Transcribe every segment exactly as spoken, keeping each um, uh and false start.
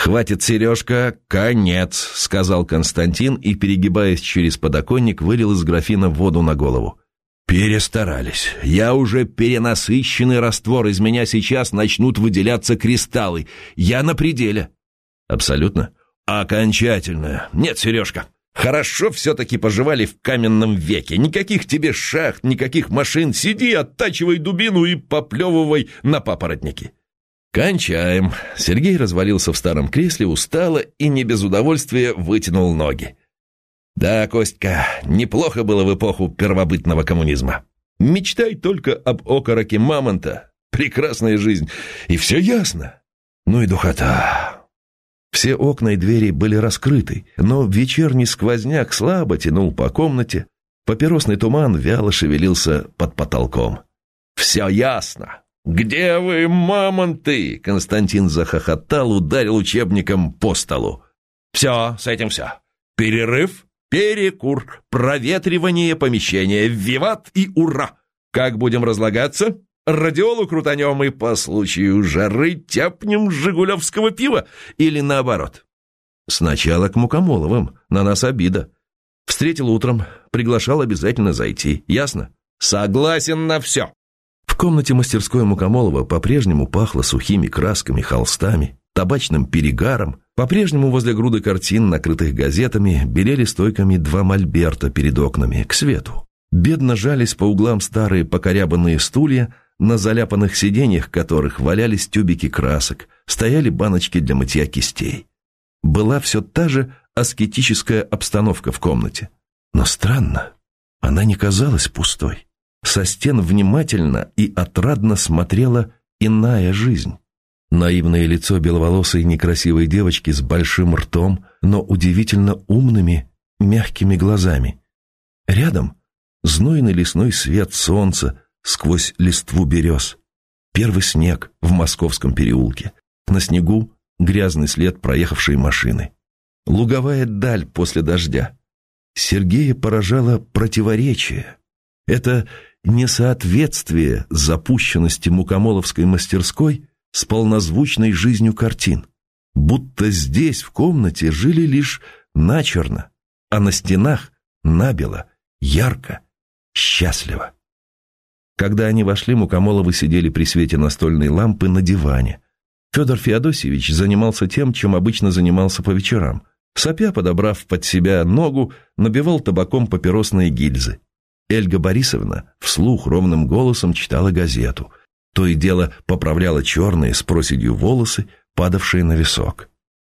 «Хватит, Сережка, конец», — сказал Константин и, перегибаясь через подоконник, вылил из графина воду на голову. «Перестарались. Я уже перенасыщенный раствор. Из меня сейчас начнут выделяться кристаллы. Я на пределе». «Абсолютно?» «Окончательно. Нет, Сережка, хорошо все-таки поживали в каменном веке. Никаких тебе шахт, никаких машин. Сиди, оттачивай дубину и поплевывай на папоротники». «Кончаем». Сергей развалился в старом кресле устало и не без удовольствия вытянул ноги. «Да, Костька, неплохо было в эпоху первобытного коммунизма. Мечтай только об окороке мамонта. Прекрасная жизнь. И все ясно. Ну и духота». Все окна и двери были раскрыты, но вечерний сквозняк слабо тянул по комнате. Папиросный туман вяло шевелился под потолком. «Все ясно. Где вы, мамонты?» Константин захохотал, ударил учебником по столу. «Все, с этим все. Перерыв, перекур, проветривание помещения, виват и ура! Как будем разлагаться? Радиолу крутанем и по случаю жары тяпнем жигулевского пива или наоборот?» «Сначала к Мукомоловым, на нас обида. Встретил утром, приглашал обязательно зайти, ясно?» «Согласен на все». В комнате мастерской Мукомолова по-прежнему пахло сухими красками, холстами, табачным перегаром. По-прежнему возле груды картин, накрытых газетами, белели стойками два мольберта перед окнами, к свету. Бедно жались по углам старые покорябанные стулья, на заляпанных сиденьях которых валялись тюбики красок, стояли баночки для мытья кистей. Была все та же аскетическая обстановка в комнате. Но странно, она не казалась пустой. Со стен внимательно и отрадно смотрела иная жизнь. Наивное лицо беловолосой некрасивой девочки с большим ртом, но удивительно умными, мягкими глазами. Рядом знойный лесной свет солнца сквозь листву берез. Первый снег в московском переулке. На снегу грязный след проехавшей машины. Луговая даль после дождя. Сергея поражало противоречие. Это несоответствие запущенности мукомоловской мастерской с полнозвучной жизнью картин. Будто здесь, в комнате, жили лишь начерно, а на стенах набело, ярко, счастливо. Когда они вошли, Мукомоловы сидели при свете настольной лампы на диване. Федор Феодосьевич занимался тем, чем обычно занимался по вечерам. Сопя, подобрав под себя ногу, набивал табаком папиросные гильзы. Эльга Борисовна вслух ровным голосом читала газету. То и дело поправляла черные с проседью волосы, падавшие на висок.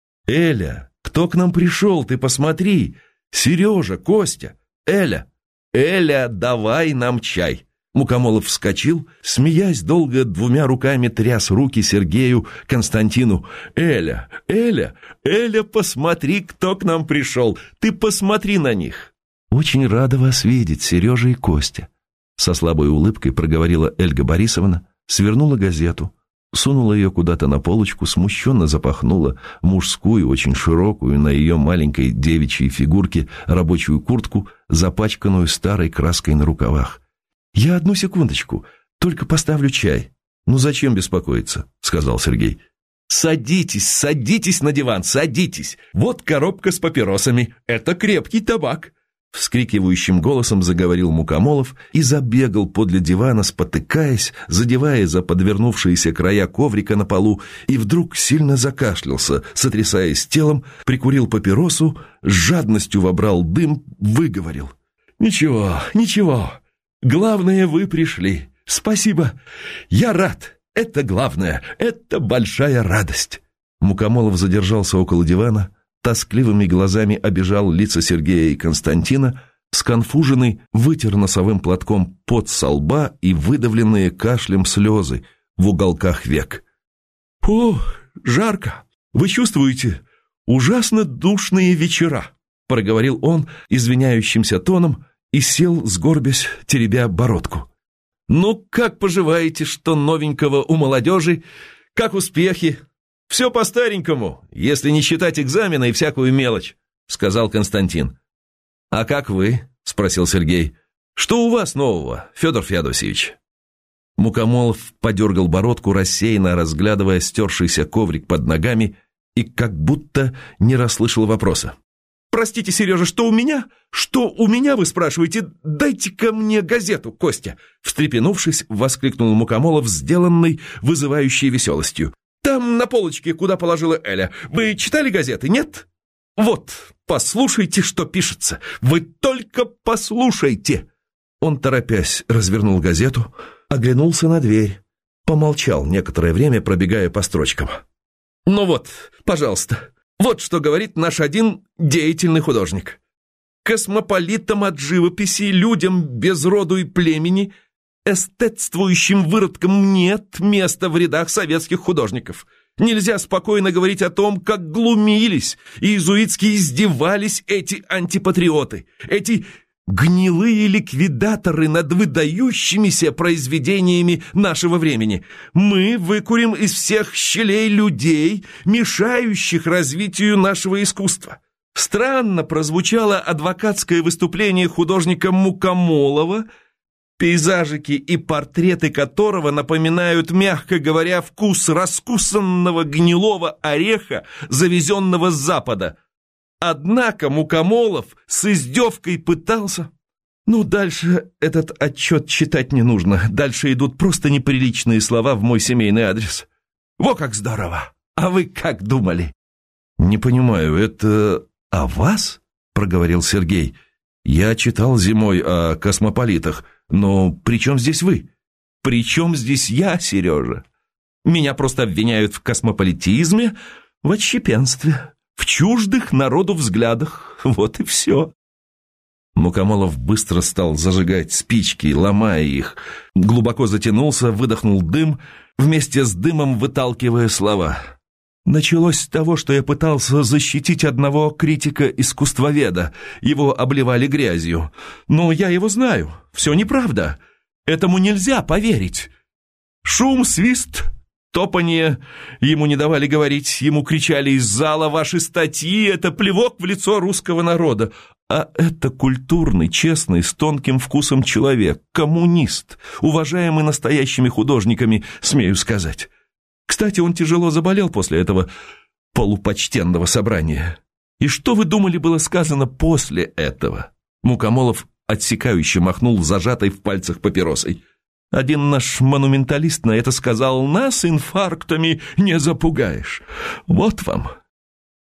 «Эля, кто к нам пришел? Ты посмотри! Сережа, Костя! Эля! Эля, давай нам чай!» Мукомолов вскочил, смеясь, долго двумя руками тряс руки Сергею, Константину. «Эля, Эля, Эля, посмотри, кто к нам пришел! Ты посмотри на них!» «Очень рада вас видеть, Сережа и Костя», — со слабой улыбкой проговорила Эльга Борисовна, свернула газету, сунула ее куда-то на полочку, смущенно запахнула мужскую, очень широкую, на ее маленькой девичьей фигурке рабочую куртку, запачканную старой краской на рукавах. «Я одну секундочку, только поставлю чай». «Ну зачем беспокоиться?» — сказал Сергей. «Садитесь, садитесь на диван, садитесь. Вот коробка с папиросами. Это крепкий табак». Вскрикивающим голосом заговорил Мукомолов и забегал подле дивана, спотыкаясь, задевая за подвернувшиеся края коврика на полу, и вдруг сильно закашлялся, сотрясаясь телом, прикурил папиросу, с жадностью вобрал дым, выговорил. «Ничего, ничего. Главное, вы пришли. Спасибо. Я рад. Это главное. Это большая радость». Мукомолов задержался около дивана, тоскливыми глазами обежал лица Сергея и Константина, сконфуженный вытер носовым платком пот со лба и выдавленные кашлем слезы в уголках век. «О, жарко! Вы чувствуете? Ужасно душные вечера!» — проговорил он извиняющимся тоном и сел, сгорбясь, теребя бородку. «Ну, как поживаете, что новенького у молодежи? Как успехи?» «Все по-старенькому, если не считать экзамена и всякую мелочь», — сказал Константин. «А как вы?» — спросил Сергей. «Что у вас нового, Федор Феодосьевич?» Мукомолов подергал бородку, рассеянно разглядывая стершийся коврик под ногами, и как будто не расслышал вопроса. «Простите, Сережа, что у меня? Что у меня, вы спрашиваете? Дайте-ка мне газету, Костя!» Встрепенувшись, воскликнул Мукомолов, сделанный вызывающей веселостью. «Там на полочке, куда положила Эля. Вы читали газеты, нет? Вот, послушайте, что пишется. Вы только послушайте!» Он, торопясь, развернул газету, оглянулся на дверь, помолчал некоторое время, пробегая по строчкам. «Ну вот, пожалуйста, вот что говорит наш один деятельный художник. Космополитам от живописи, людям без роду и племени, эстетствующим выродкам нет места в рядах советских художников. Нельзя спокойно говорить о том, как глумились и иезуитски издевались эти антипатриоты, эти гнилые ликвидаторы над выдающимися произведениями нашего времени. Мы выкурим из всех щелей людей, мешающих развитию нашего искусства». Странно прозвучало адвокатское выступление художника Мукомолова, пейзажики и портреты которого напоминают, мягко говоря, вкус раскусанного гнилого ореха, завезенного с Запада. Однако Мукомолов с издевкой пытался... Ну, дальше этот отчет читать не нужно. Дальше идут просто неприличные слова в мой семейный адрес. Во как здорово! А вы как думали? «Не понимаю, это о вас?» — проговорил Сергей. «Я читал зимой о космополитах, но при чем здесь вы?» «При чем здесь я, Сережа? Меня просто обвиняют в космополитизме, в отщепенстве, в чуждых народу взглядах. Вот и все». Мукомолов быстро стал зажигать спички, ломая их. Глубоко затянулся, выдохнул дым, вместе с дымом выталкивая слова. «Началось с того, что я пытался защитить одного критика-искусствоведа. Его обливали грязью. Но я его знаю. Все неправда. Этому нельзя поверить. Шум, свист, топанье. Ему не давали говорить. Ему кричали из зала: ваши статьи — это плевок в лицо русского народа. А это культурный, честный, с тонким вкусом человек, коммунист, уважаемый настоящими художниками, смею сказать. Кстати, он тяжело заболел после этого полупочтенного собрания. И что, вы думали, было сказано после этого?» Мукомолов отсекающе махнул зажатой в пальцах папиросой. «Один наш монументалист на это сказал: нас инфарктами не запугаешь. Вот вам,